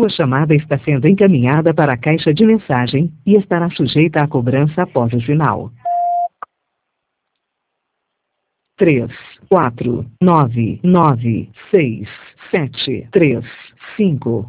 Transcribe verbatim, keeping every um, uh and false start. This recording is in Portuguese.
Sua chamada está sendo encaminhada para a caixa de mensagem e estará sujeita à cobrança após o sinal. Três, quatro, nove, nove, seis, sete, três, cinco.